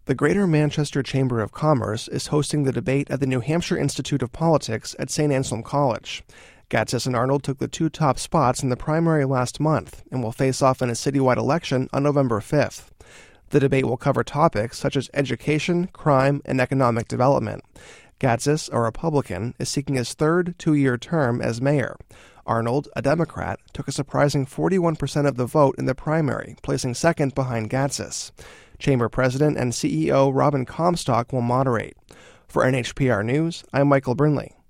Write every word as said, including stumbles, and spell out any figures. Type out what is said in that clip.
The Greater Manchester Chamber of Commerce is hosting the debate at the New Hampshire Institute of Politics at Saint Anselm College. Gatsas and Arnold took the two top spots in the primary last month and will face off in a citywide election on November fifth. The debate will cover topics such as education, crime, and economic development. Gatsas, a Republican, is seeking his third two-year term as mayor. Arnold, a Democrat, took a surprising forty-one percent of the vote in the primary, placing second behind Gatsas. Chamber President and C E O Robin Comstock will moderate. For N H P R News, I'm Michael Brinley.